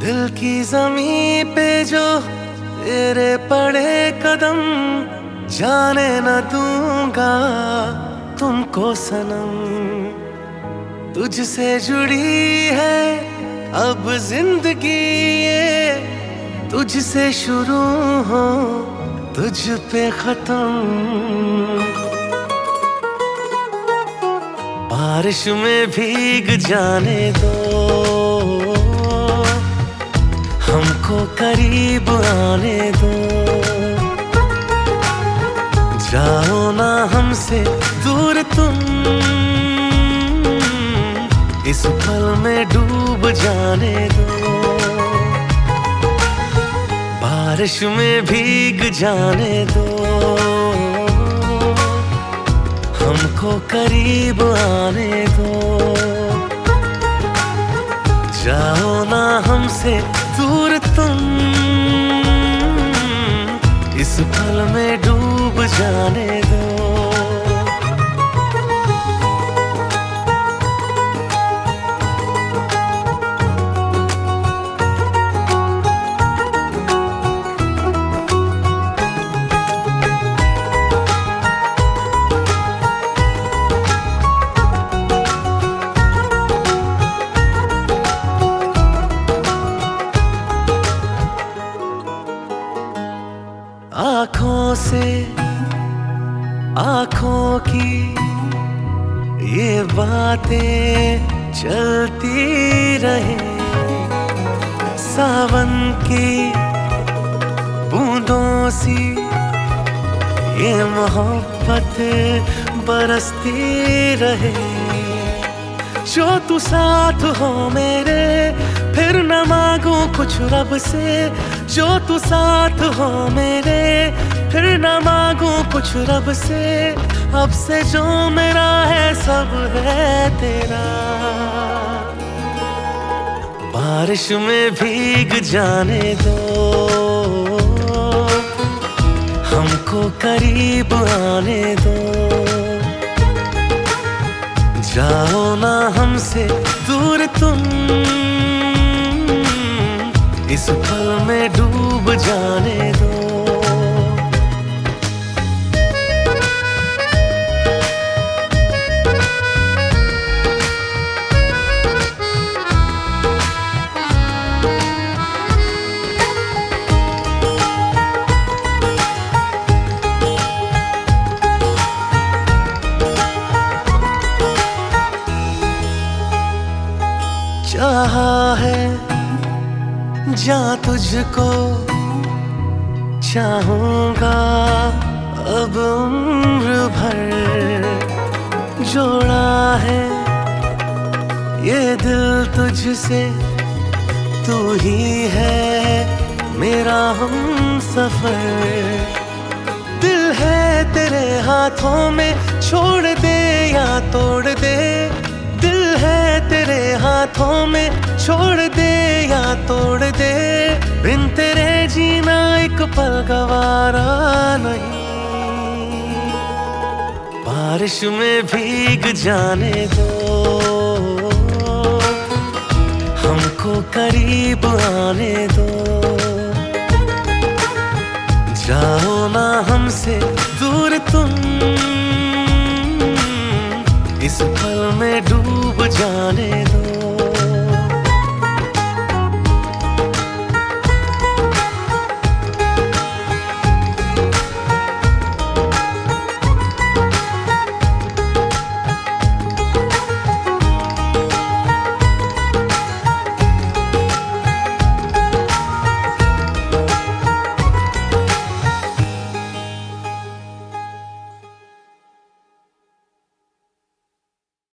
दिल की जमीन पे जो तेरे पड़े कदम, जाने न दूंगा तुमको सनम। तुझसे जुड़ी है अब जिंदगी ये, तुझसे शुरू हो तुझ पे खत्म। बारिश में भीग जाने दो, हमको करीब आने दो। जाओ ना हमसे दूर तुम, इस पल में डूब जाने दो। बारिश में भीग जाने दो, हमको करीब आने दो। जाओ ना हमसे दूर तुम, इस पल में डूब जाने दो। आँखों से आँखों की ये बातें चलती रहे, सावन की बूंदों सी ये मोहब्बत बरसती रहे। जो तू साथ हो मेरे, फिर न मांगू कुछ रब से। जो तू साथ हो मेरे, फिर न मांगू कुछ रब से। अब से जो मेरा है सब है तेरा। बारिश में भीग जाने दो, हमको करीब आने दो। जाओ ना हमसे दूर तुम, इस पल में डूब जाने दो। चाहा है जा तुझको, चाहूंगा अब उम्र भर। जोड़ा है ये दिल तुझसे, तू ही है मेरा हमसफर। दिल है तेरे हाथों में, छोड़ दे या तोड़ दे। दिल है तेरे हाथों में, छोड़ दे या तोड़ दे। बिन तेरे जीना एक पल गवारा नहीं। बारिश में भीग जाने दो, हमको करीब आने दो। जाओ ना हमसे दूर तुम, इस पल में डूब जाने दो।